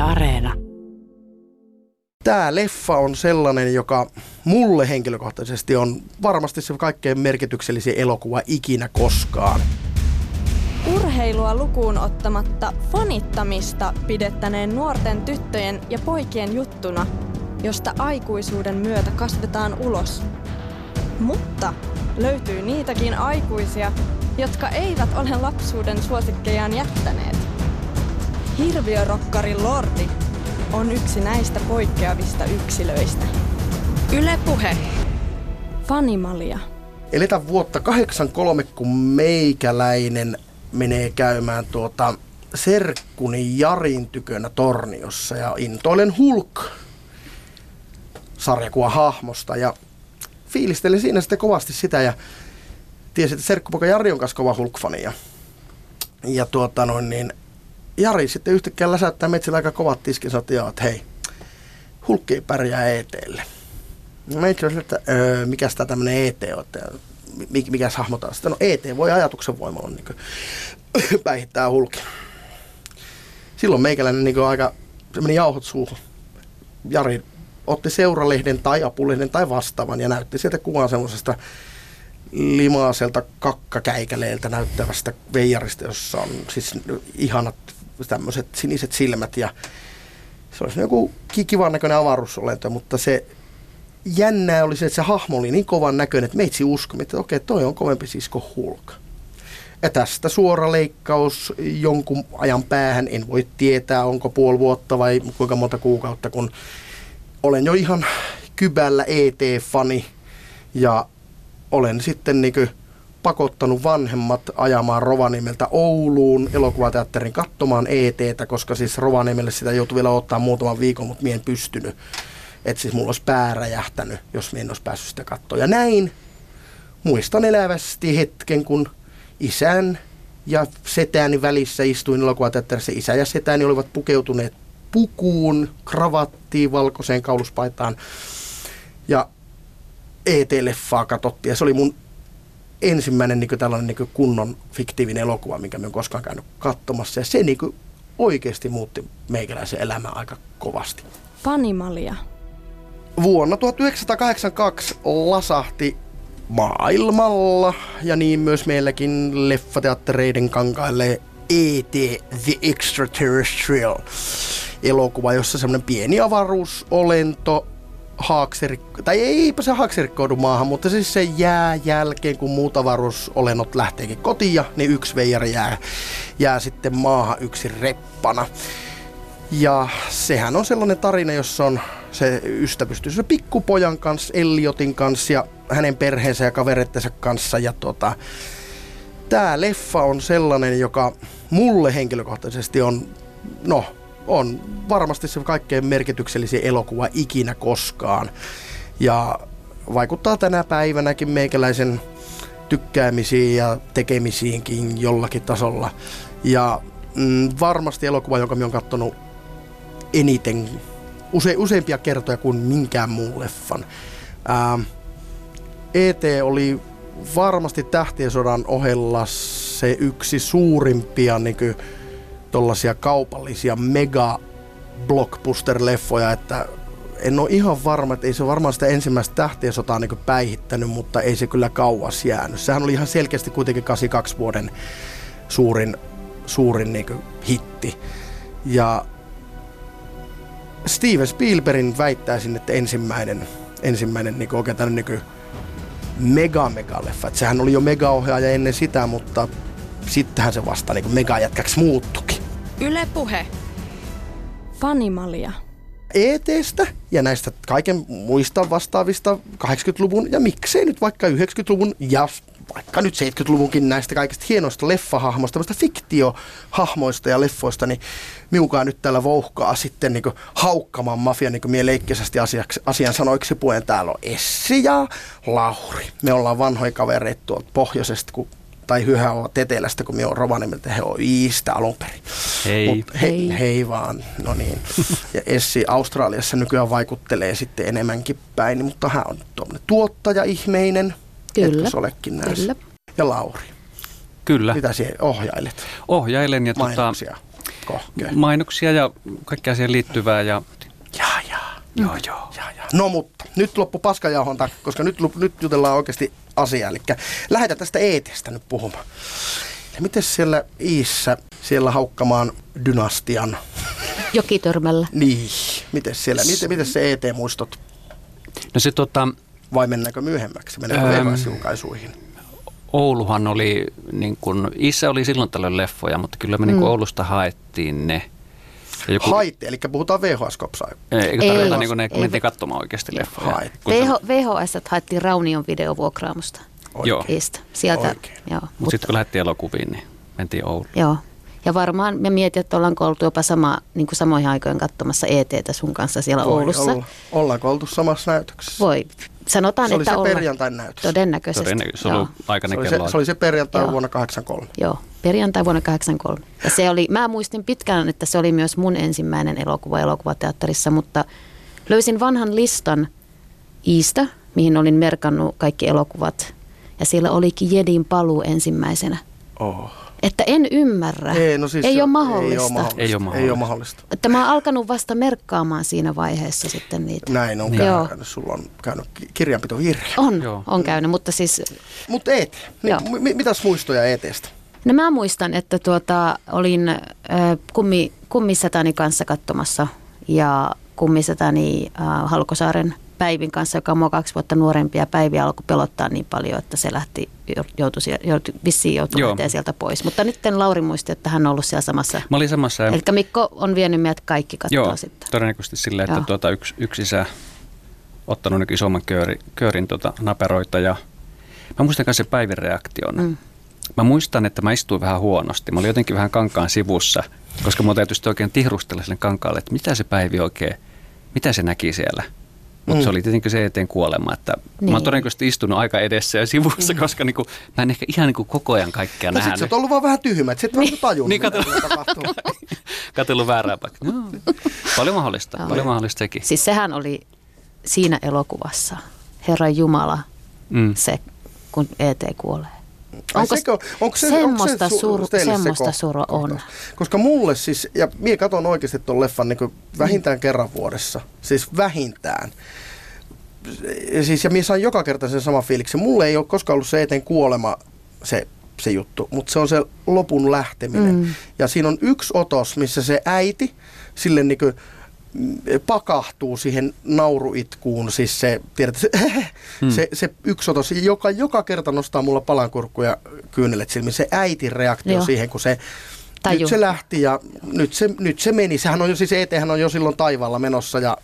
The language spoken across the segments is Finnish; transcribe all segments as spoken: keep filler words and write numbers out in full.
Areena. Tämä leffa on sellainen, joka mulle henkilökohtaisesti on varmasti se kaikkein merkityksellisin elokuva ikinä koskaan. Urheilua lukuun ottamatta fanittamista pidettäneen nuorten tyttöjen ja poikien juttuna, josta aikuisuuden myötä kasvetaan ulos. Mutta löytyy niitäkin aikuisia, jotka eivät ole lapsuuden suosikkejaan jättäneet. Hirviörokkari Lordi on yksi näistä poikkeavista yksilöistä. Yle Puhe. Fanimalia. Eletään vuotta kahdeksankymmentäkolme, kun meikäläinen menee käymään tuota serkkuni Jarin tykönä Torniossa ja intoilen Hulk-sarjakuvan hahmosta ja fiilistelin siinä sitten kovasti sitä ja tiesin, että serkkupoika Jari on kanssa kova Hulk-fani ja, ja tuota noin niin Jari sitten yhtäkkiä läsäyttää metsillä aika kovat tiskin ja sanoi, että hei, Hulk ei pärjää E T:lle. Mä itse asiassa, että öö, mikäs tää tämmönen E T on, että mikäs hahmotaan sitä. No E T voi ajatuksen voimalla niin kuin, päihittää Hulkin. Silloin meikäläinen niin kuin, aika, se meni jauhot suuhun. Jari otti seuralehden tai apulehden tai vastaavan ja näytti sieltä kuvan semmoisesta limaaselta kakkakäikäleeltä näyttävästä veijarista, jossa on siis ihanat tämmöiset siniset silmät ja se olisi joku kivan näköinen avaruusolento, mutta se jännää oli se, että se hahmo oli niin kovan näköinen, että meitsi uskoimme, että okei, toi on kovempi siis kuin Hulk. Ja tästä suora leikkaus jonkun ajan päähän, en voi tietää, onko puoli vuotta vai kuinka monta kuukautta, kun olen jo ihan kybällä E T-fani ja olen sitten niin kuin pakottanut vanhemmat ajamaan Rovaniemeltä Ouluun elokuvateatterin katsomaan E T:tä, koska siis Rovaniemelle sitä joutui vielä ottaa muutaman viikon, mutta minä en pystynyt. Että siis mulla olisi pää räjähtänyt, jos minä en olisi päässyt sitä katsoa. Ja näin muistan elävästi hetken, kun isän ja setäni välissä istuin elokuvateatterissa. Isä ja setäni olivat pukeutuneet pukuun, kravattiin, valkoiseen kauluspaitaan ja E T-leffaa katsottiin. Ja se oli mun ensimmäinen niin kuin tällainen niin kuin kunnon fiktiivinen elokuva, minkä minä olen koskaan käynyt katsomassa. Ja se niin kuin oikeasti muutti meikäläisen elämää aika kovasti. Fanimalia. Vuonna tuhatyhdeksänsataakahdeksankymmentäkaksi lasahti maailmalla ja niin myös meilläkin leffateattereiden kankaille E T The Extraterrestrial elokuva, jossa semmoinen pieni avaruusolento haaksirikko, tai eipä se haaksirikkoudu maahan, mutta siis se jää jälkeen, kun muut avaruusolennot lähteekin kotiin, niin yksi veijari jää, jää sitten maahan yksi reppana. Ja sehän on sellainen tarina, jossa on se ystävystyy se pikkupojan kanssa, Elliotin kanssa ja hänen perheensä ja kavereittensa kanssa. Ja tota, tää leffa on sellainen, joka mulle henkilökohtaisesti on, no, on varmasti se kaikkein merkityksellisin elokuva ikinä koskaan. Ja vaikuttaa tänä päivänäkin meikäläisen tykkäämisiin ja tekemisiinkin jollakin tasolla. Ja mm, varmasti elokuva, jonka minä olen katsonut eniten, use, useimpia kertoja kuin minkään muun leffan. Ää, E T oli varmasti Tähtien sodan ohella se yksi suurimpia niin kuin, tollaisia kaupallisia mega blockbuster-leffoja, että en ole ihan varma, että ei se varmaan sitä ensimmäistä Tähtien sotaa niin kuin päihittänyt, mutta ei se kyllä kauas jäänyt. Sehän oli ihan selkeästi kuitenkin kahdeksankymmentäkaksi vuoden suurin, suurin niin kuin hitti. Ja Steven Spielbergin väittäisin, että ensimmäinen, ensimmäinen niin kuin oikein tämmöinen niin mega-mega-leffa. Että sehän oli jo mega-ohjaaja ennen sitä, mutta sittenhän se vasta niin kuin mega-jätkäksi muuttukin. Yle Puhe. Fanimalia. E T:stä ja näistä kaiken muista vastaavista kahdeksankymmentäluvun ja miksei nyt vaikka yhdeksänkymmentäluvun ja vaikka nyt seitsemänkymmentäluvunkin näistä kaikista hienoista leffahahmoista, tämmöistä fiktiohahmoista ja leffoista, niin miukaan nyt täällä vouhkaa sitten niin kuin haukkamaan mafian, niin kuin mie leikkisästi asiaksi, asian sanoiksi puen. Täällä on Essi ja Lauri. Me ollaan vanhoja kavereita tuolta pohjoisesta, kun tai hyhä ovat etelästä, kun minä olen Rovaniemeltä, he on Iistä alun perin. Hei. Mut he, hei. Hei vaan, no niin. Ja Essi Australiassa nykyään vaikuttelee sitten enemmänkin päin, mutta hän on tuommoinen tuottaja-ihmeinen. Kyllä. Etkö olekin näissä? Kyllä. Ja Lauri. Kyllä. Mitä sinä ohjailet? Ohjailen ja tota, kohkea. Mainoksia ja kaikkea siihen liittyvää. Ja... Jaa, jaa. Joo, joo. Jaa, jaa. No mutta, nyt loppu paskajauhonta, koska nyt, nyt jutellaan oikeasti asiaa. Eli lähdetään tästä E T:stä nyt puhumaan. Ja miten siellä Iissä, siellä haukkamaan dynastian? Jokitörmällä. Niin, miten siellä, miten, miten se E T-muistot? No se tota... Vai mennäänkö myöhemmäksi? Mennäänkö Ähm, V H S-julkaisuihin? Ouluhan oli, niin kun, Iissä oli silloin tällöin leffoja, mutta kyllä me mm. niin kun Oulusta haettiin ne. Joku... Haitte, eli puhutaan V H S-kopsaa. Eikö tarvita, niin kun ne mentiin katsomaan oikeasti leffoja? V H S haettiin Raunion videovuokraamusta. Joo. Iistä. Sieltä, joo. Mutta sitten kun lähdettiin elokuviin, niin mentiin Ouluun. Joo. Ja varmaan me mietin, että ollaanko oltu jopa sama, niin kuin samoihin aikoihin katsomassa E T:tä sun kanssa siellä Voi Oulussa. Olla. Ollaanko oltu samassa näytöksessä? Voi. Sanotaan, se että oli se ollaan. perjantain näytös. Todennäköisesti. Todennäköisesti. Se, oli aikainen se, kello. oli se, se oli se perjantai Joo. vuonna kahdeksankymmentäkolme. Joo, perjantai vuonna kahdeksankymmentäkolme. Ja se oli, mä muistin pitkään, että se oli myös mun ensimmäinen elokuva elokuvateatterissa, mutta löysin vanhan listan Iistä, mihin olin merkannut kaikki elokuvat. Ja siellä olikin Jedin paluu ensimmäisenä. Oh. Että en ymmärrä. Ei, no siis ei, se, ole mahdollista. ei ole mahdollista. Ei ole mahdollista. Ei ole mahdollista. Että mä oon alkanut vasta merkkaamaan siinä vaiheessa sitten niitä. Näin on Joo. käynyt. Sulla on käynyt kirjanpitovirhe. On, Joo. on käynyt, mutta siis... Mutta E T. Niin, m- mitäs muistoja E T:stä? No mä muistan, että tuota, olin äh, kummi, kummisetäni kanssa katsomassa ja kummisetäni äh, Halkosaaren Päivin kanssa, joka on mua kaksi vuotta nuorempi, ja Päivi alkoi pelottaa niin paljon, että se lähti, joutui, joutui, vissiin joutui lähteä sieltä pois. Mutta nyt Lauri muisti, että hän on ollut siellä samassa. Mä olin samassa. Eli Mikko on vienyt meidät kaikki katsoa Joo, sitten. todennäköisesti silleen, että tuota, yksi, yksi isä ottanut niin isomman kööri, köörin tuota, naperoita, ja mä muistan myös se Päivin reaktion. Mm. Mä muistan, että mä istuin vähän huonosti. Mä olin jotenkin vähän kankaan sivussa, koska mä täytyy oikein tihrustella sille kankaalle, että mitä se Päivi oikein, mitä se näki siellä. Mutta mm. se oli tietenkin se eteen kuolema, että niin. Mä oon todennäköisesti istunut aika edessä ja sivussa, mm. koska niinku, mä en ehkä ihan niinku koko ajan kaikkea no nähnyt. Sitten sä oot ollut vaan vähän tyhmä, että sä et niin. tajunnut, niin, mitä katselu... tapahtuu. Katsellut väärää paikkaa. No. Paljon mahdollista, no. paljon mahdollista sekin. Siis sehän oli siinä elokuvassa, Herran Jumala, mm. se kun E T kuolee. Onko, sekö, onko se, semmoista onko se suru, semmoista surua on. Koska mulle siis, ja minä katson oikeasti tuon leffan niin vähintään mm. kerran vuodessa, siis vähintään. Ja, siis, ja minä saan joka kerta sen saman fiiliksen. Mulle ei ole koskaan ollut se eteen kuolema se, se juttu, mutta se on se lopun lähteminen. Mm. Ja siinä on yksi otos, missä se äiti sille niin kuin pakahtuu siihen nauruitkuun, siis se, tiedätkö, se, hmm. se, se yksi otos, joka joka kerta nostaa mulla palankurkku ja kyynelet silmiin. Se äitin reaktio Joo. siihen, kun se, nyt se lähti ja nyt se, nyt se meni. Sehän on jo, siis E T:hän on jo silloin taivaalla menossa ja,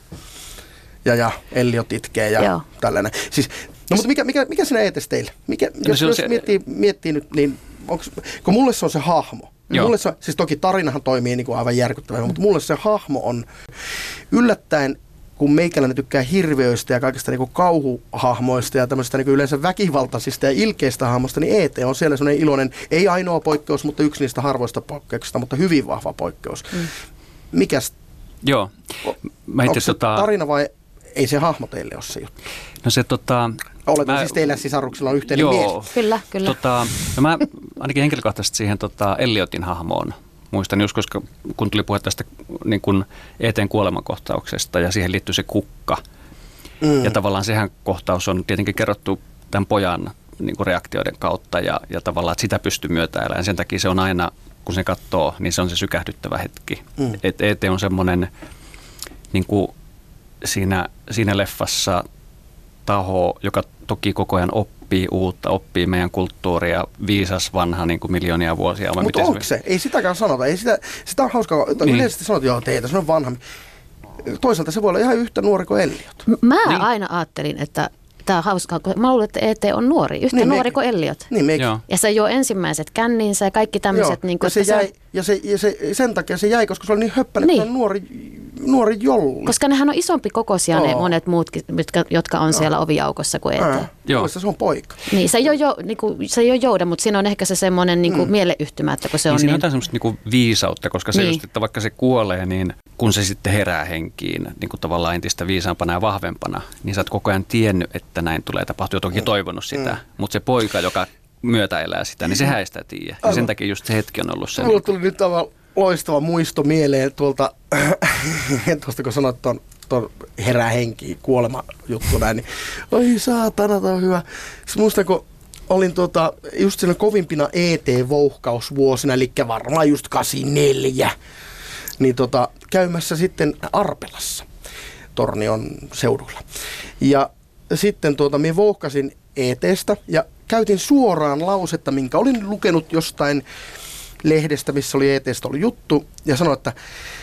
ja, ja Elliot itkee ja Joo. tällainen. Siis, no mutta mikä, mikä, mikä sinä E T:ssä teille? Mikä, no, jos jos se... miettii, miettii nyt, niin onks, kun mulle se on se hahmo. Mulle se, siis toki tarinahan toimii niin kuin aivan järkyttävän, mutta mulle se hahmo on yllättäen, kun meikäläinen tykkää hirviöistä ja kaikista niin kuin kauhuhahmoista ja tämmöistä niin kuin yleensä väkivaltaisista ja ilkeistä hahmoista, niin E T on siellä semmoinen iloinen, ei ainoa poikkeus, mutta yksi niistä harvoista poikkeuksista, mutta hyvin vahva poikkeus. Mm. Mikäs? Joo. Mä onko se tota... tarina vai ei se hahmo teille ole se juttu? No se tota... Oletan mä... siis teillä sisaruksilla on yhteinen Joo. mies. Kyllä, kyllä. Tota, no mä ainakin henkilökohtaisesti siihen tota Elliotin hahmoon muistan just, koska kun tuli puhe tästä niin kun E T:n kuolemankohtauksesta ja siihen liittyy se kukka. Mm. Ja tavallaan sehän kohtaus on tietenkin kerrottu tämän pojan niin kuin reaktioiden kautta ja, ja tavallaan, että sitä pystyy myötäilään. Sen takia se on aina, kun se katsoo, niin se on se sykähdyttävä hetki. Mm. Että E T on semmoinen niin kuin siinä, siinä leffassa taho, joka toki koko ajan oppii uutta, oppii meidän kulttuuria, viisas vanha niin kuin miljoonia vuosia. Mutta onko se? se? Ei sitäkään sanota. Ei sitä, sitä on hauskaa. Niin. Yleisesti sanot, joo, teitä, se on vanha. Toisaalta se voi olla ihan yhtä nuori kuin Elliot. Mä niin. aina ajattelin, että tämä on hauskaa, mä luulen, että E T on nuori, yhtä niin, nuori kuin Elliot. Niin, ja se jo ensimmäiset känninsä ja kaikki tämmöiset. Niin ja, se jäi, se... ja, se, ja se, sen takia se jäi, koska se oli niin höppäinen, niin. että on nuori, nuori jolli. Koska nehän on isompi kokoisia oh. ne monet muutkin, jotka on oh. siellä oviaukossa kuin E T. Äh. Joo. Se on poika. Niin, se ei ole, jo, niinku, se ei ole Jouda, mutta siinä on ehkä se semmoinen niinku, mm. mieleyhtymä, että kun se niin on siinä niin... on jotain semmoista niinku viisautta, koska se niin. just, että vaikka se kuolee, niin kun se sitten herää henkiin niin kuin tavallaan entistä viisaampana ja vahvempana, niin sä oot koko ajan tiennyt, että näin tulee tapahtua. Toki mm. toivonut sitä, mm. mutta se poika, joka myötäelää sitä, niin sehän ei sitä tiedä. Ja sen takia just se hetki on ollut se. Mulla tuli nyt tavallaan loistava muisto mieleen tuolta, tuosta kun sanoit tuon herää henki, kuolema juttu näin, niin oi saatana, tämä on hyvä. Sitten muistan, kun olin tota, just siinä kovimpina E T-vouhkausvuosina, eli varmaan just kahdeksankymmentäneljä, niin tota, käymässä sitten Arpelassa, Tornion seudulla. Ja sitten tuota, minä vouhkasin E T:stä ja käytin suoraan lausetta, minkä olin lukenut jostain lehdestä, missä oli E T:stä oli juttu, ja sanoin, että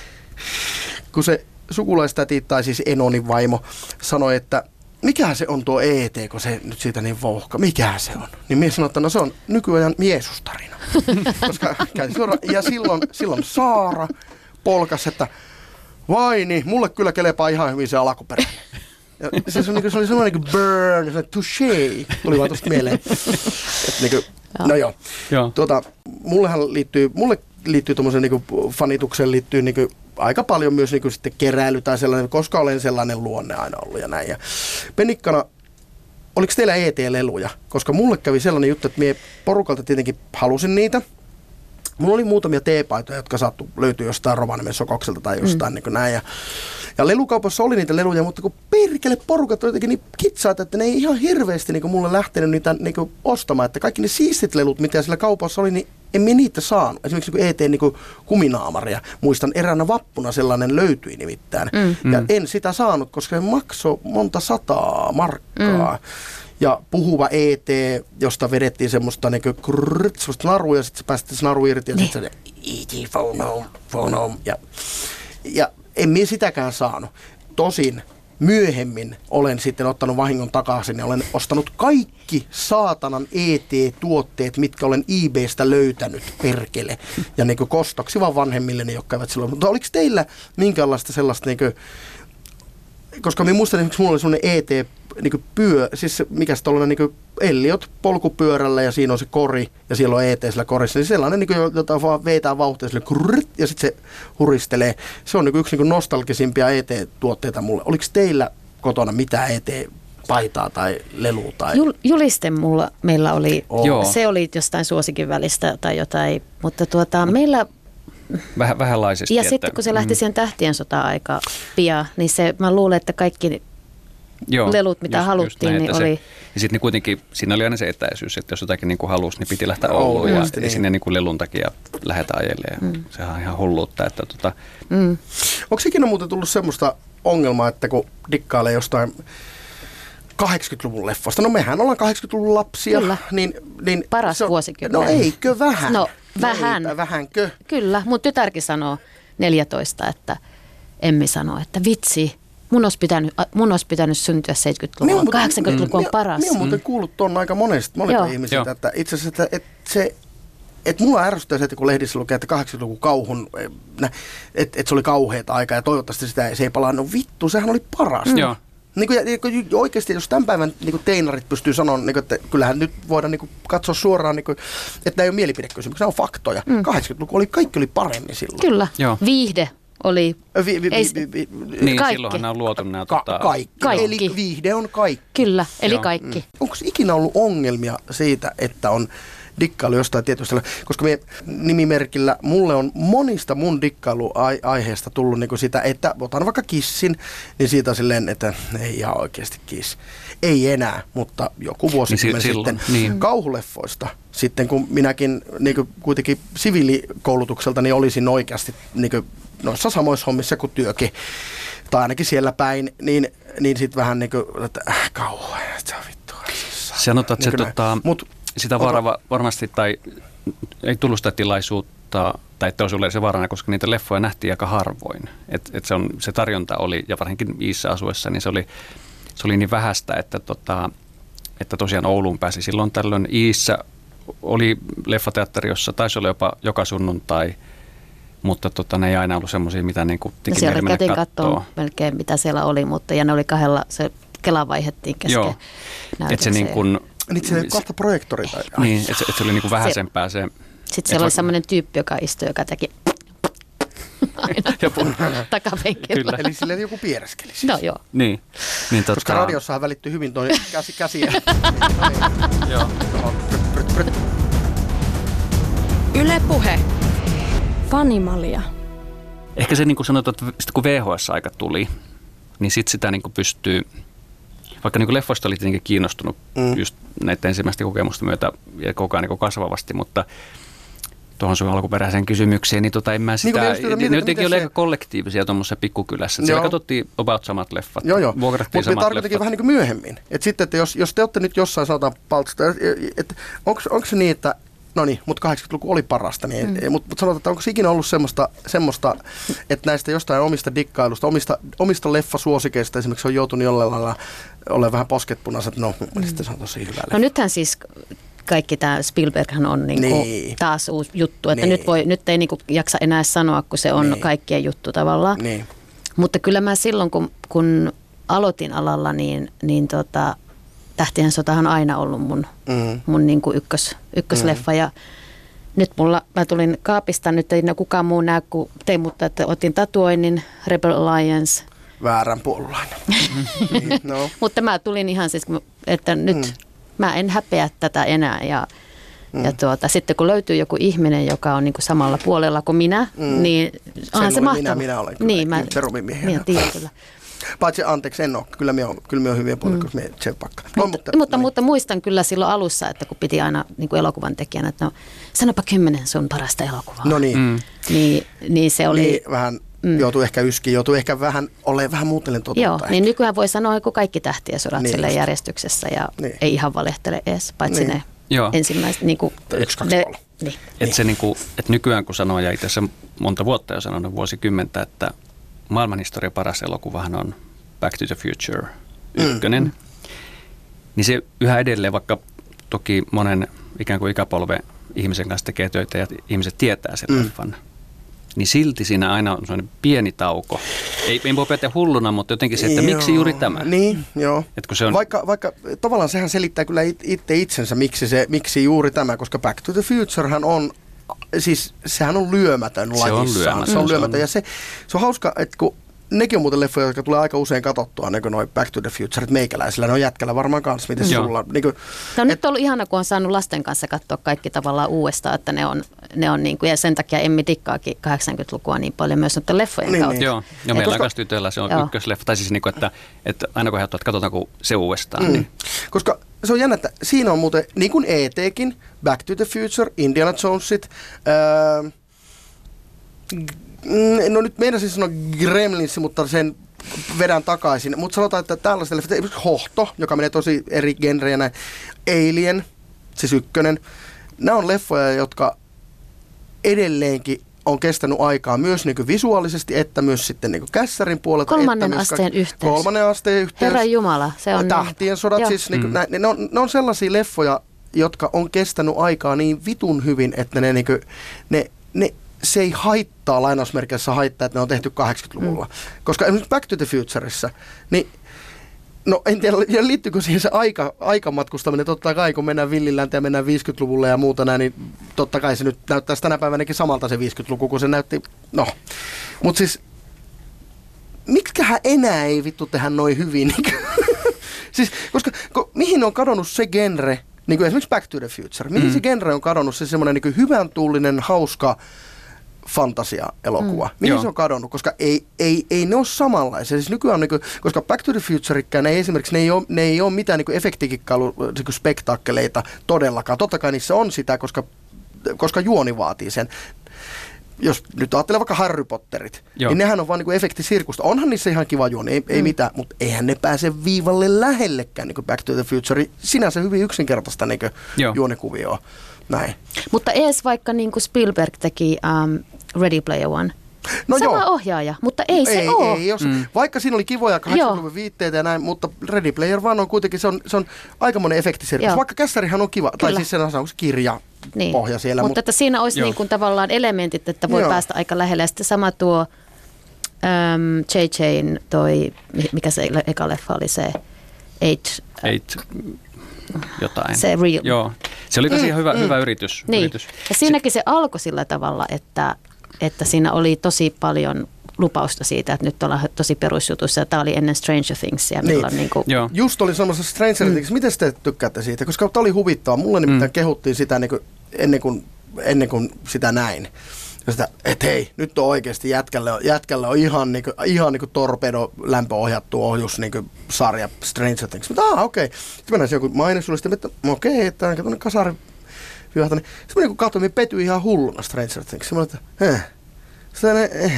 kun se sukulaistäti, tai siis Enonin vaimo, sanoi, että mikä se on tuo E T, kun se nyt siitä niin vouhka, mikä se on? Niin minä sanoin, että no se on nykyajan Jeesus-tarina. Koska käytin suoraan, ja silloin, silloin Saara polkas, että vai niin, mulle kyllä kelepaa ihan hyvin se alkuperäinen. Ja se, se, oli, se oli semmoinen niin kuin burn, semmoinen touché, tuli vaan tuosta mieleen. Et, niin kuin, no joo, joo. Tuota, mullehan liittyy, mulle liittyy tuommoisen niin kuin fanitukseen liittyy niin kuin aika paljon myös niin kuin sitten keräily tai sellainen, koska olen sellainen luonne aina ollut ja näin. Ja Penikkana, oliko teillä E T-leluja? Koska mulle kävi sellainen juttu, että mie porukalta tietenkin halusin niitä. Mulla oli muutamia teepaitoja, jotka saattu löytyä jostain Rovaniemen Sokokselta tai jostain mm. niin kuin näin. Ja, ja lelukaupassa oli niitä leluja, mutta kun perkele porukat oli jotenkin niin kitsaat, että ne ei ihan hirveästi niin kuin mulle lähtenyt niitä niin kuin ostamaan. Että kaikki ne siistit lelut, mitä siellä kaupassa oli, niin en minä niitä saanut. Esimerkiksi niin E T niin kuin kuminaamaria. Muistan eräänä vappuna sellainen löytyi nimittäin. Mm. Ja en sitä saanut, koska se maksoi monta sataa markkaa. Mm. Ja puhuva E T, josta vedettiin semmoista niinku krrrt, semmoista narua, ja sitten se päästiin se naru irti, ja sitten se E T phone home, phone home. Ja, ja en minä sitäkään saanut. Tosin myöhemmin olen sitten ottanut vahingon takaisin, ja olen ostanut kaikki saatanan E T-tuotteet, mitkä olen eBaystä löytänyt, perkele. Ja niinku kostoksi vaan vanhemmilleni, jotka eivät silloin. Mutta oliko teillä minkäänlaista sellaista, niinku, koska minä muistan esimerkiksi, mulla oli sellainen E T, niinku pyö, siis mikä se tuollainen niinku Elliot polkupyörällä ja siinä on se kori ja siellä on E T sillä korissa, niin sellainen niinku, jota vaan veitää vauhtia sille krrrt, ja sitten se huristelee. Se on niinku yksi niinku nostalgisimpia E T-tuotteita mulle. Oliko teillä kotona mitään E T-paitaa tai lelua? Tai? Jul, juliste mulla, meillä oli, oh. se oli jostain suosikin välistä tai jotain, mutta tuota, meillä Väh, vähänlaisesti. Ja että, sitten kun se lähti mm. siihen Tähtien sota-aika pian, niin se, mä luulen, että kaikki Joo, lelut, mitä just, haluttiin, just näin, niin oli. Se, ja sitten niin kuitenkin siinä oli aina se etäisyys, että jos jotakin niin kuin halusi, niin piti lähteä Ouluun, ja niin. sinne niin kuin lelun takia lähdetään ajelemaan. Mm. Sehän on ihan hulluutta. Että, tota... mm. Onko ikinä muuten tullut semmoista ongelmaa, että kun dikkailee jostain kahdeksankymmentäluvun leffoista, no mehän ollaan kahdeksankymmentäluvun lapsia. Kyllä. Niin, niin paras on, vuosikymmen. No eikö vähän? No vähän. Eipä vähänkö? Kyllä, mutta tytärkin sanoo neljätoista, että Emmi sanoo, että vitsi, mun olisi pitänyt, mun olisi pitänyt syntyä seitsemänkymmentäluvulla. kahdeksankymmentäluku on minä, paras. Minä olen muuten kuullut tuon aika monesta, monilta ihmisiltä, että itse asiassa, että, että se, että mulla ärsyttää se, että kun lehdissä lukee, että kahdeksankymmentäluvun kauhun, että, että se oli kauheata aikaa ja toivottavasti sitä se ei palaa. No vittu, sehän oli paras. Mm. Joo. Niin kuin, ja oikeasti, jos tämän päivän niin kuin teinarit pystyy sanomaan, niin kuin, että kyllähän nyt voidaan niin kuin, katsoa suoraan, niin kuin, että nämä ei ole mielipidekysymyksiä, nämä on faktoja. Mm. kahdeksankymmentäluku oli, kaikki oli paremmin silloin. Kyllä, Joo. viihde oli. Vi, vi, ei, vi, vi, niin, kaikki. Silloinhan nämä on luotu nämä. Ka- tota... kaikki. kaikki. Eli viihde on kaikki. Kyllä, eli Joo. kaikki. Mm. Onko ikinä ollut ongelmia siitä, että on dikkailu jostain tietystä, koska me nimimerkillä mulle on monista mun dikkailuaiheesta tullut niin kuin sitä, että otan vaikka kissin, niin siitä on silleen, että ei ihan oikeasti kiss. Ei enää, mutta joku vuosikymmen niin sitten niin. kauhuleffoista. Sitten kun minäkin niin kuin kuitenkin siviilikoulutukselta niin olisin oikeasti niin kuin noissa samoissa hommissa kuin työkin, tai ainakin siellä päin, niin, niin sitten vähän niin kuin, että äh, kauhean, se on vittu. Sanotaan, että niin se tota... Mut, sitä varava, varmasti, tai ei tullut sitä tilaisuutta, tai että olisi yleensä vaarana, koska niitä leffoja nähtiin aika harvoin. Et, et se, on, se tarjonta oli, ja varsinkin Iissä asuessa, niin se oli, se oli niin vähäistä, että, tota, että tosiaan Ouluun pääsi silloin tällöin. Iissä oli leffateatteri, jossa taisi olla jopa joka sunnuntai, mutta tota, ne ei aina ollut semmoisia, mitä niin kuin teki siellä käytiin katsoa melkein, mitä siellä oli, mutta ja ne oli kahdella, se Kela vaihdettiin kesken näytökseen. Niin kuin Niin se oli kahta projektoria. Niin, että se, et se oli niinku vähäisempää se. Sitten siellä oli semmoinen tyyppi, joka istui, joka teki aina takapenkillä. Eli silleen joku piereskeli siis. No joo. Niin. niin tota... Koska radiossahan välittyy hyvin toi käsi, käsiä. Yle Puhe. Fanimalia. Ehkä se niin kuin sanotaan, että sit kun V H S-aika tuli, niin sitten sitä niin kuin pystyy, vaikka niin kuin leffoista oli tietenkin kiinnostunut mm. just näiden ensimmäisten kokemusten myötä ja koko ajan niin kasvavasti, mutta tuohon sun alkuperäiseen kysymykseen, niin tota en mä sitä, niin sitä ne jotenkin oli se aika kollektiivisia tuommoisessa pikkukylässä. Siellä katsottiin about samat leffat, joo, joo. vuokrattiin samat leffat. Mutta me tarkoitakin vähän niin kuin myöhemmin. Että sitten, että jos, jos te olette nyt jossain sanotaan paltsista, että onko se niin, että no niin, mutta kahdeksankymmentäluku oli parasta, niin, mm. mutta mut sanotaan, että onko ikinä ollut semmoista, semmoista, että näistä jostain omista dikkailusta, omista, omista leffasuosikeista esimerkiksi on joutunut jollain lailla olemaan vähän posket punaiset, no mm. sitten se on tosi hyvä leffa. No nythän siis kaikki tämä Spielberghän on niinku niin. taas uusi juttu, että niin. nyt, voi, nyt ei niinku jaksa enää sanoa, kun se on niin. kaikkien juttu tavallaan. Niin. Mutta kyllä mä silloin, kun, kun aloitin alalla, niin, niin tota, Tähtien sotahan on aina ollut mun, mm. mun niinku ykkös, ykkösleffa. Mm. Ja nyt mulla, mä tulin kaapista, nyt ei kukaan muu näe kuin tein, mutta että otin tatuoinnin, Rebel Alliance. Väärän puolulainen. niin, no. Mutta mä tulin ihan siis, että nyt mm. mä en häpeä tätä enää. Ja, mm. ja tuota, sitten kun löytyy joku ihminen, joka on niinku samalla puolella kuin minä, mm. niin onhan se mahtavaa. Minä, minä olen kyllä. Niin, mä, minä tiedän kyllä. Paitsi anteeksi, en ole. Kyllä me on, kyllä me on hyviä puolia, mm. kun me tsempakka. No, mutta, mutta, mutta, mutta muistan kyllä silloin alussa, että kun piti aina niin kuin elokuvan tekijänä, että no sanopa kymmenen sun parasta elokuvaa. No niin. Mm. Niin, niin se oli. Niin, vähän mm. joutuu ehkä yskiin, joutuu ehkä vähän olemaan vähän muutellen totuutta. Joo, ehkä. Niin nykyään voi sanoa, kun kaikki Tähtien sodat niin silleen järjestyksessä ja niin. ei ihan valehtele edes, paitsi niin. ne Joo. ensimmäiset. Niin kuin, yksi, kaksi, ne, kolme. Niin. Että se niin kuin, että nykyään kun sanoo, ja itse asiassa monta vuotta jo sanonut vuosikymmentä, että maailmanhistorian paras elokuvahan on Back to the Future ykkönen, mm. niin se yhä edelleen, vaikka toki monen ikään kuin ikäpolven ihmisen kanssa tekee töitä ja ihmiset tietää sen mm. leffan, niin silti siinä aina on sellainen pieni tauko. Ei, ei voi päätä hulluna, mutta jotenkin se, että joo. miksi juuri tämä? Niin, joo. Että kun se on... vaikka, vaikka tavallaan sehän selittää kyllä itse itsensä, miksi, se, miksi juuri tämä, koska Back to the Futurehan on, siis sehän on lyömätön se lajissaan. On lyömätön. Se on lyömätön. Ja se, se on hauska, että kun nekin on muuten leffoja, jotka tulee aika usein katsottua, niin kuin noi Back to the Futureit meikäläisillä. Ne on jätkällä varmaan kanssa, miten Joo. sulla. Niin kuin, no et, nyt on ollut ihana, kun on saanut lasten kanssa katsoa kaikki tavallaan uudestaan, että ne on, ne on niin kuin, ja sen takia Emmi dikkaakin kahdeksankymmentälukua niin paljon myös noiden leffojen niin, kautta. niin. Joo, ja meillä koska, tytöllä se on joo. ykkösleffa, tai siis niin kuin, että, että aina kun he ottavat, katsotaanko se uudestaan. Mm. Niin. Koska se on jännä, että siinä on muuten, niin kuin E T:kin, Back to the Future, Indiana Jonesit, öö, no nyt meinasin sanoa Gremlins, mutta sen vedän takaisin. Mutta sanotaan, että tällaista leffat, esimerkiksi Hohto, joka menee tosi eri genrejä näin, Alien, siis ykkönen. Nämä on leffoja, jotka edelleenkin on kestänyt aikaa myös niin kuin visuaalisesti, että myös sitten niin kuin kässärin puolelta. Kolmannen että asteen ka- yhteys. Kolmannen asteen yhteys. Herra Jumala, se on... Tähtien sodat, niin, siis niin kuin, mm. nä, ne, on, ne on sellaisia leffoja, jotka on kestänyt aikaa niin vitun hyvin, että ne, niin kuin, ne, ne se ei haittaa, lainausmerkeissä haittaa, että ne on tehty kahdeksankymmentäluvulla. Mm. Koska esimerkiksi Back to the Futuressa, niin no en tiedä, liittyykö siihen se aika, aikamatkustaminen, totta kai kun mennään villilänteen ja mennään viisikymmentäluvulle ja muuta näin, niin totta kai se nyt näyttäisi tänä päivänäkin samalta se viisikymmentäluku, kun se näytti, no. Mutta siis, miksiköhän enää ei vittu tehdä noin hyvin? siis, koska ko, mihin on kadonnut se genre, niin kuin esimerkiksi Back to the Future, mihin mm. se genre on kadonnut, se semmoinen niin hyvän tuulinen, hauska fantasia-elokuva. Mm. Mihin Joo. se on kadonnut? Koska ei, ei, ei ne ole samanlaisia. Siis nykyään, niin kuin, koska Back to the Futurekään, ne ei esimerkiksi ne ei ole, ne ei ole mitään niin efektikikkailu-spektaakkeleita todellakaan. Totta kai niissä on sitä, koska, koska juoni vaatii sen. Jos nyt ajattelee vaikka Harry Potterit, Joo. niin nehän on vaan niin efektisirkusta. Onhan niissä ihan kiva juoni, ei, mm. ei mitään, mutta eihän ne pääse viivalle lähellekään niin kuin Back to the Future. Sinänsä hyvin yksinkertaista niin juonikuvioa. Näin. Mutta ees vaikka niin kuin Spielberg teki um, Ready Player One. No sama joo. ohjaaja, mutta ei se ei, ole. Ei, jos, mm. Vaikka siinä oli kivoja kahdeksankymmentäluvun viitteitä ja näin, mutta Ready Player One on kuitenkin, se on, se on aikamoinen efektisirkus. Vaikka kässärihän on kiva, Kyllä. tai siis sen on se kirja niin. pohja siellä. Mutta mut, että siinä olisi niin kuin tavallaan elementit, että voi joo. päästä aika lähelle. Ja sitten sama tuo um, J J:n toi, mikä se eka leffa oli se Eight. Eight. Jotain. Se real. Joo. Se oli tosi mm, hyvä, mm. hyvä yritys. Niin. yritys. Ja siinäkin se alkoi sillä tavalla, että, että siinä oli tosi paljon lupausta siitä, että nyt ollaan tosi perusjutussa. Tämä oli ennen Stranger Thingsia. Niin. Niin kuin... Just oli semmoisessa Stranger Things. Mm. Miten te tykkäätte siitä? Koska tämä oli huvittavaa. Mulle nimittäin mm. kehuttiin sitä niin kuin, ennen, kuin, ennen kuin sitä näin. että hei, nyt on oikeasti jätkälle on, jätkälle on ihan, niinku, ihan niinku torpedo lämpöohjattu ohjussarja Stranger Things. Mutta aah, okei. Okay. Sitten mennään joku maine sulle, että okei, okay, että on kasari vyöhtä. Niin. Sitten mä niinku katsoin, että petyi ihan hulluna Stranger Things. Mä olin, että eh. Sitten eh.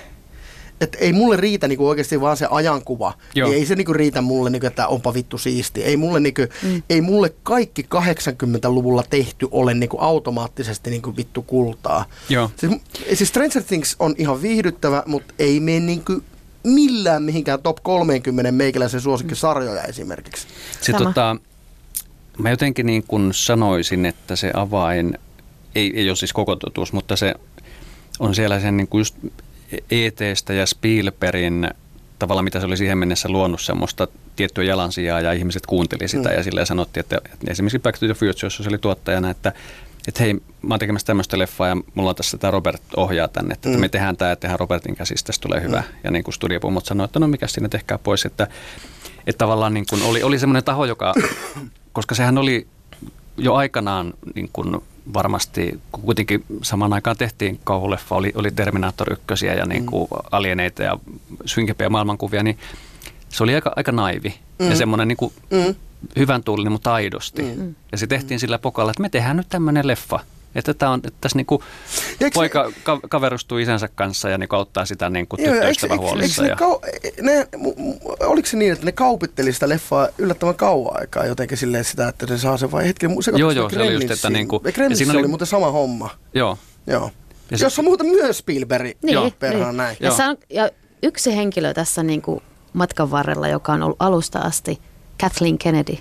Että ei mulle riitä niinku oikeasti vaan se ajankuva. Niin ei se niinku riitä mulle, niinku, että onpa vittu siisti. Ei mulle, niinku, mm. ei mulle kaikki kahdeksankymmentäluvulla tehty ole niinku automaattisesti niinku vittu kultaa. Joo. Siis, siis Stranger Things on ihan viihdyttävä, mutta ei mene niinku millään mihinkään top kolmekymmentä meikäläisen suosikkisarjoja esimerkiksi. Se, tota, mä jotenkin niin kuin sanoisin, että se avain, ei, ei ole siis koko totuus, mutta se on siellä sen niin kuin just E T:stä ja Spielbergin tavalla, mitä se oli siihen mennessä luonut semmoista tiettyä jalansijaa ja ihmiset kuunteli sitä mm. ja silleen sanottiin, että esimerkiksi Back to the Future, jossa se oli tuottajana, että, että hei, mä oon tekemässä tämmöistä leffaa ja mulla on tässä tämä Robert ohjaa tänne, että, mm. että me tehdään tämä ja tehdään Robertin käsistä, tästä tulee hyvä. Mm. Ja niin kuin studiopummot sanoi, että no mikä siinä tehkää pois, että, että tavallaan niin kuin oli, oli semmoinen taho, joka, koska sehän oli jo aikanaan niin kuin varmasti, kun kuitenkin samaan aikaan tehtiin kauhuleffa, oli, oli Terminator ykkösiä ja niin kuin mm. alieneita ja synkempiä maailmankuvia, niin se oli aika, aika naivi mm. ja semmoinen niin kuin mm. hyvän tuulinen, mutta aidosti. Mm. Ja se tehtiin mm. sillä pokalla, että me tehdään nyt tämmöinen leffa. Että, tämä on, että tässä niin kuin poika ka- kaverustuu isänsä kanssa ja niin auttaa sitä niin kuin tyttöystävän huolissa. Ja... Kau- ne, oliko se niin, että ne kaupitteli sitä leffaa yllättävän kauan aikaa jotenkin silleen sitä, että se saa sen vai hetken? Se joo, joo, se oli just, että niin kuin... Gremlinsissä oli, oli muuten sama homma. Joo. Joo. Ja jossa muuten myös Spielberg niin, perään niin. näin. Ja, on, ja yksi henkilö tässä niin kuin matkan varrella, joka on ollut alusta asti, Kathleen Kennedy.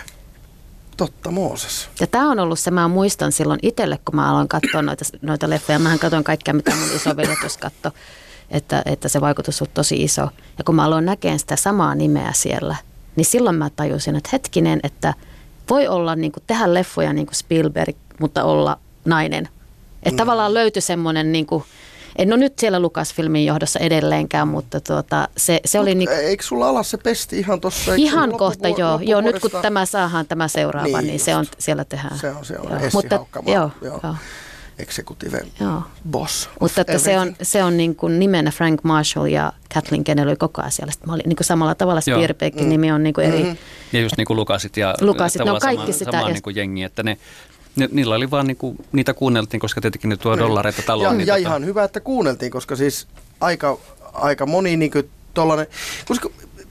Totta, Mooses. Ja tämä on ollut se, mä muistan silloin itselle, kun mä aloin katsoa noita, noita leffoja. Mähän katsoin kaikkea, mitä mun isoveljet tuossa katsoi, että, että se vaikutus on tosi iso. Ja kun mä aloin näkemään sitä samaa nimeä siellä, niin silloin mä tajusin, että hetkinen, että voi olla niin kuin, tehdä leffoja niin kuin Spielberg, mutta olla nainen. Että mm. tavallaan löytyi semmoinen... Niin kuin, en ole nyt siellä Lucasfilmin johdossa edelleenkään, mutta tuota, se, se oli... Niin, eikö sulla ala se pesti ihan tuossa? Ihan kohta, loppu, joo. joo. Nyt kun tämä saadaan tämä seuraava, niin, niin se on siellä tehdään. Se on, se on Essi mutta, Haukkamaa. Joo, joo. joo. Executive joo. boss. Mutta että se on, se on niin kuin nimenä Frank Marshall ja Kathleen Kennedy oli koko ajan siellä. Sitten mä olin niin kuin samalla tavalla Spielbergin mm. nimi on niin kuin eri... Mm-hmm. Ja just niin kuin Lukasit ja Lukasit, ne on kaikki sama, sitä. Samaa niin kuin jengi, että ne... Niillä oli vaan, niinku, niitä kuunneltiin, koska tietenkin ne tuo dollareita taloon. Ja, niin ja tota... ihan hyvä, että kuunneltiin, koska siis aika, aika moni niinku tollainen, koska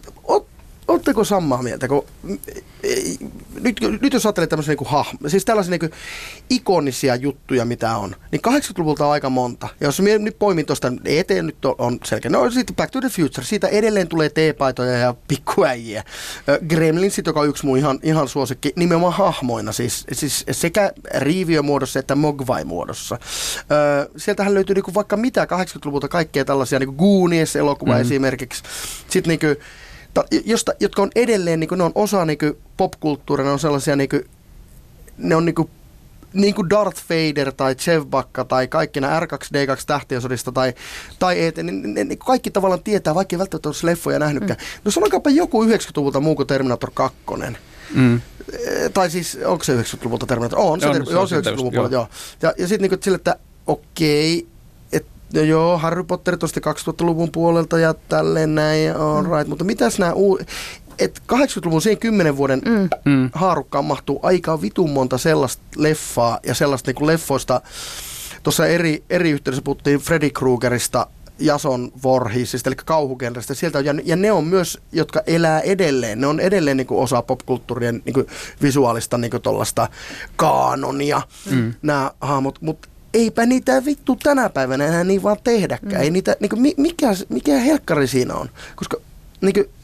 ootteko samaa mieltä, kun nyt, nyt jos ajattelee tämmöisiä niinku hahmo, siis tällaisia niinku ikonisia juttuja, mitä on, niin kahdeksankymmentäluvulta on aika monta. Ja jos minä nyt poimin tuosta eteen, nyt on selkeä. No sitten Back to the Future, siitä edelleen tulee teepaitoja ja pikkuäjiä. Gremlinsit, joka on yksi mun ihan, ihan suosikki, nimenomaan hahmoina, siis, siis sekä Riiviö-muodossa että Mogwai-muodossa. Sieltähän löytyy niinku vaikka mitä kahdeksankymmentäluvulta kaikkea tällaisia, niinku Goonies-elokuva mm-hmm. esimerkiksi. Sitten niinku Josta, jotka on edelleen, niin kuin, ne on osa niin kuin popkulttuuria, ne on sellaisia, niin kuin, ne on niin kuin, niin kuin Darth Vader tai Chewbacca tai kaikki nämä R kaksi D kaksi tähtiösodista tai, tai et, niin, ne, ne, kaikki tavallaan tietää, vaikka ei välttämättä ole leffoja nähnytkään. Mm. No sanokaapa joku yhdeksänkymmentäluvulta muu kuin Terminator kaksi. Mm. E, tai siis, onko se yhdeksänkymmentäluvulta Terminator? On, se, on, ter- se, on se yhdeksänkymmentäluvun puolella, joo. Ja, ja sitten niin sille, että okei, no joo, Harry Potter tuosta kaksituhattaluvun puolelta ja tälleen näin, all right. Mm. Mutta mitäs nämä uu... että kahdeksankymmentäluvun siihen kymmenen vuoden mm. haarukkaan mahtuu aika vitun monta sellaista leffaa ja sellaista niin kuin leffoista. Tuossa eri, eri yhteydessä puhuttiin Freddy Kruegerista, Jason Voorheesista, eli kauhugenrestä. Sieltä on, ja, ja ne on myös, jotka elää edelleen. Ne on edelleen niin kuin osa popkulttuurien niin kuin visuaalista niin kuin tollaista kaanonia, mm. nämä hahmot. Mutta eipä niitä vittu tänä päivänä enää niin vaan tehdäkään. Mm. Ei niitä, niin kuin, mikä, mikä helkkari siinä on? Koska niin kuin,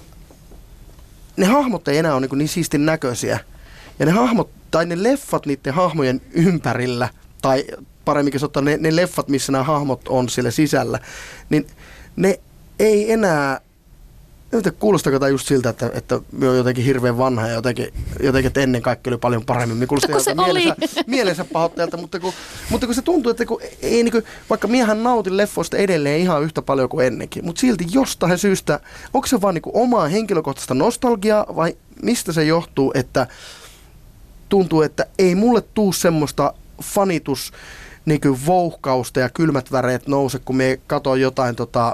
ne hahmot ei enää ole niin, niin siistin näköisiä. Ja ne hahmot, tai ne leffat niiden hahmojen ympärillä, tai paremminkin sanotaan ne, ne leffat, missä nämä hahmot on siellä sisällä, niin ne ei enää, en kuulostako tämä just siltä, että, että me on jotenkin hirveän vanha ja jotenkin, jotenkin että ennen kaikki oli paljon paremmin. Me kuulostaa mielensä, mielensä pahoittajalta, mutta kun, mutta kun se tuntuu, että kun ei, niin kuin, vaikka miehän nautin leffoista edelleen ihan yhtä paljon kuin ennenkin, mutta silti jostain syystä, onko se vaan niin kuin omaa henkilökohtaista nostalgiaa vai mistä se johtuu, että tuntuu, että ei mulle tuu semmoista fanitus niin kuin vouhkausta ja kylmät väreet nouse, kun me katsoin jotain, tota,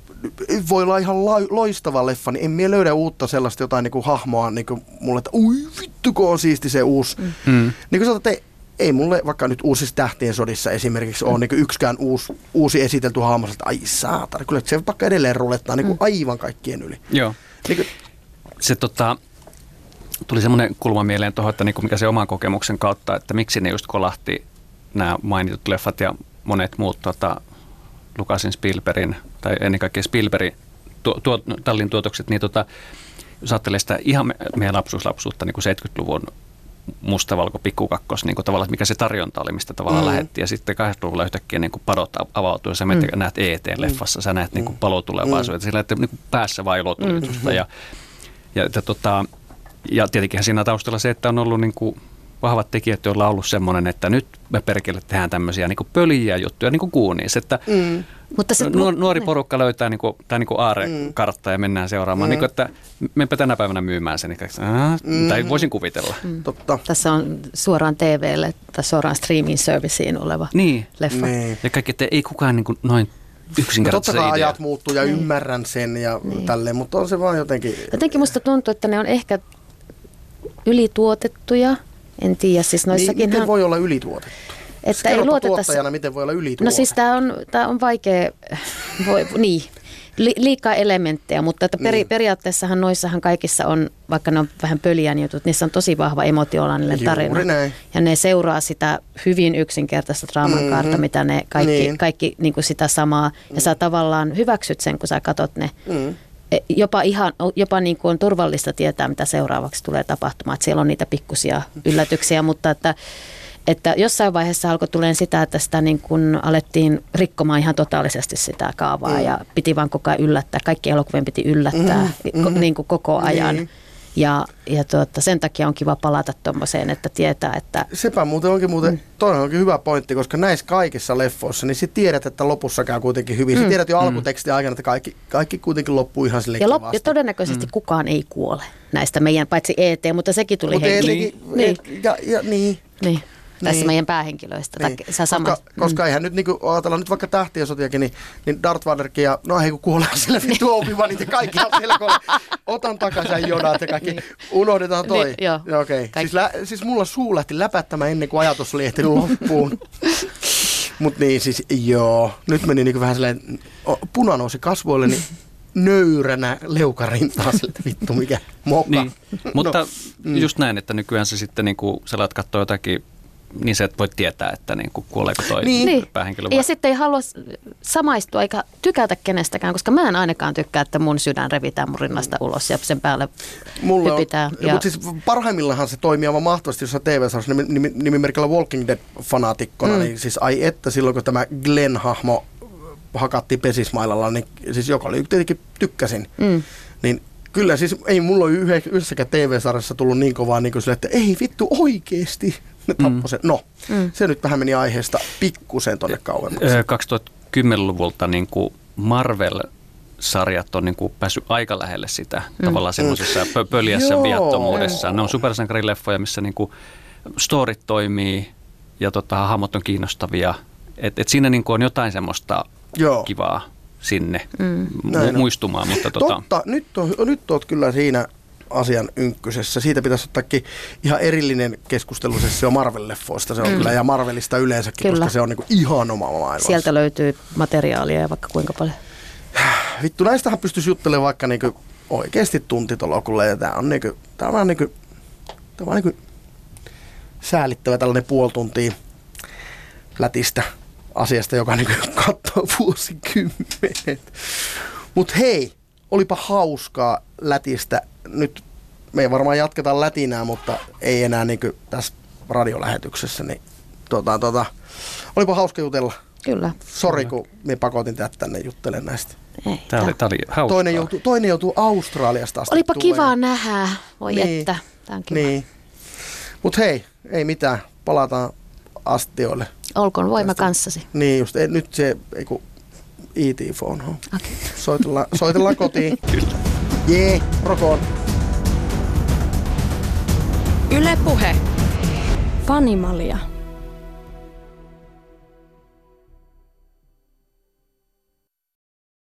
voi olla ihan la- loistava leffa, niin en mie löydä uutta sellaista jotain niin kuin hahmoa niin kuin mulle, että ui vittu, kun on siisti se uusi. Mm. Niin kuin sanotaan, että ei mulle vaikka nyt uusissa Tähtien sodissa esimerkiksi ole niin yksikään uusi, uusi esitelty hahmo, että ai saatana, kyllä se vaikka edelleen rulettaa niin kuin aivan kaikkien yli. Joo. Niin kuin, se tota, tuli semmoinen kulma mieleen tuohon, että niinku mikä se oman kokemuksen kautta, että miksi ne just kolahti nämä mainitut leffat ja monet muut tota, Lucasin, Spielbergin tai ennen kaikkea Spielbergin tuo, tuo, tallin tuotokset, niin tota, jos ajattelee sitä ihan me, meidän lapsuuslapsuutta niin kuin seitsemänkymmentäluvun mustavalko pikkukakkos, niin kuin tavallaan mikä se tarjonta oli, mistä tavallaan mm. lähdettiin. Ja sitten kahdeksankymmentäluvulla yhtäkkiä niin kuin padot avautuu, ja sä mm. näet E T-leffassa, sä näet mm. niin kuin palotulevaisuutta, sillä että niin kuin päässä vaan ilotulitusta. Mm. Ja, ja, ja, tota, ja tietenkin siinä taustalla se, että on ollut niin kuin vahvat tekijät, joilla on ollut semmoinen, että nyt me perkele tehdään tämmöisiä niin kuin pöliä juttuja, niin kuin Goonies, että mm. Mutta se, nuori, nuori porukka löytää niin kuin, tämä niin kuin aare-kartta ja mennään seuraamaan, mm. niin kuin, että menpä tänä päivänä myymään sen, mm. tai voisin kuvitella. Mm. Totta. Tässä on suoraan T V:lle tai suoraan streaming serviceen oleva niin. leffa. Niin. Ja kaikki, että ei kukaan niin kuin noin yksinkertaisesti no, totta kai ajat muuttuu ja niin. ymmärrän sen ja niin. tälleen, mutta on se vaan jotenkin... Jotenkin musta tuntuu, että ne on ehkä ylituotettuja. En tiedä, siis noissakin... Niin, miten voi olla ylituotettu? Että ei luoteta... tuottajana, miten voi olla ylituotettu? No siis tämä on, tää on vaikea, voi, niin, Li, liikaa elementtejä, mutta että peri, niin. periaatteessahan noissahan kaikissa on, vaikka ne on vähän pöliän jutut, niissä on tosi vahva emotionaalinen tarina. Näin. Ja ne seuraa sitä hyvin yksinkertaista draaman mm-hmm. kaarta, mitä ne kaikki, niin. kaikki niin kuin sitä samaa. Mm. Ja sä tavallaan hyväksyt sen, kun sä katot ne. Mm. Jopa, ihan, jopa niin kuin on turvallista tietää, mitä seuraavaksi tulee tapahtumaan. Että siellä on niitä pikkusia yllätyksiä, mutta että, että jossain vaiheessa alkoi tulemaan sitä, että sitä niin kuin alettiin rikkomaan ihan totaalisesti sitä kaavaa mm. ja piti vaan koko ajan yllättää. Kaikki elokuvien piti yllättää mm. niin kuin koko ajan. Niin. Ja, ja tuota, sen takia on kiva palata tuommoiseen, että tietää, että... Sepä muuten onkin muuten, mm. toinen onkin hyvä pointti, koska näissä kaikissa leffoissa, niin sit tiedät, että lopussa käy kuitenkin hyvin. Mm. Sä tiedät jo alkutekstin aikana, että kaikki, kaikki kuitenkin loppuu ihan sille ja, kivasti. Ja todennäköisesti mm. kukaan ei kuole näistä meidän, paitsi E T, mutta sekin tuli henkiin. Niin. Ja, ja, niin. Niin. Tässä niin. meidän päähenkilöistä. Niin. Sä koska koska mm. eihän nyt, niin kuin ajatellaan nyt vaikka Tähtien sotiakin, niin, niin Darth Vaderkin ja no hei kun kuolee sille vittu Obi-Wanit ja kaikki on siellä kuolee. Otan takaisin Jodat ja kaikki. Niin. Unohdetaan toi. Niin, joo. Ja okei. Siis, lä, siis mulla suu lähti läpättämään ennen kuin ajatus oli ehtinyt loppuun. Mut niin siis joo. Nyt meni niin kuin vähän silleen, puna nousi kasvoille, niin nöyränä leukarintaa sille, että vittu mikä moka. Niin. Mutta no, just näin, että nykyään se sitten niin kuin sä laat katsoa jotakin, niin sä et voi tietää, että niin kuin kuoleeko toi niin. päähenkilö. Ja sitten ei halua samaistua eikä tykätä kenestäkään, koska mä en ainakaan tykkää, että mun sydän revitään mun rinnasta ulos ja sen päälle Mulla hypitään. Ja... Mutta siis parhaimmillahan se toimii aivan mahtavasti, jos on T V-sarjassa nimimerkillä Walking Dead-fanaatikkona, mm. niin siis ai että silloin kun tämä Glenn-hahmo hakattiin pesismailalla, niin siis joka oli tietenkin tykkäsin, mm. niin kyllä siis ei mulla ole yhdessäkään T V-sarjassa tullut niin kovaa niin kuin sille, että ei vittu oikeesti. Ne tappoi sen. No, mm. se nyt vähän meni aiheesta pikkusen tonne kauemmaksi. kaksituhattakymmenluvulta niin kuin Marvel-sarjat on niin kuin päässyt aika lähelle sitä mm. tavallaan semmoisessa pö- pöliässä Joo. viattomuudessa. Ne on supersankarileffoja, missä niin kuin storit toimii ja tota, hahmot on kiinnostavia. Et, et siinä niin kuin on jotain semmoista Joo. kivaa sinne mm. mu- muistumaan. Mutta tota... Totta, nyt, on, nyt oot kyllä siinä asian ynkkysessä. Siitä pitäisi ottaakin ihan erillinen keskustelu, se on Marvel-leffoista, se on mm. kyllä, ja Marvelista yleensäkin, kyllä. koska se on niinku ihan oma maailma. Sieltä löytyy materiaalia ja vaikka kuinka paljon. Vittu, näistähän pystyisi juttelemaan vaikka niinku oikeasti tuntitolokulle, ja tää on niinku, tää on vähän niinku, tää on vaan niinku säälittävä tällainen puoli tuntia lätistä asiasta, joka niinku katsoo vuosikymmenet. Mut hei, olipa hauskaa lätistä. Nyt me ei varmaan jatketa lätinää, mutta ei enää niin kuin tässä radiolähetyksessä. Niin, tota, tota, olipa hauska jutella. Kyllä. Sori, kun me pakotin teidät tänne juttelemaan näistä. Ei, tämä, oli, tämä oli hauskaa. Toinen joutuu, toinen joutuu Australiasta asti. Olipa tulee. kivaa nähdä. Voi niin, että. Tämä on kiva. Niin. Mutta hei, ei mitään. Palataan astioille. Olkoon voima tästä kanssasi. Niin just. Ei, nyt se, ei kun E T-phone. Okay. Soitellaan, soitellaan kotiin. Kyllä. Jee, rokoon. Yle Puhe. Fanimalia.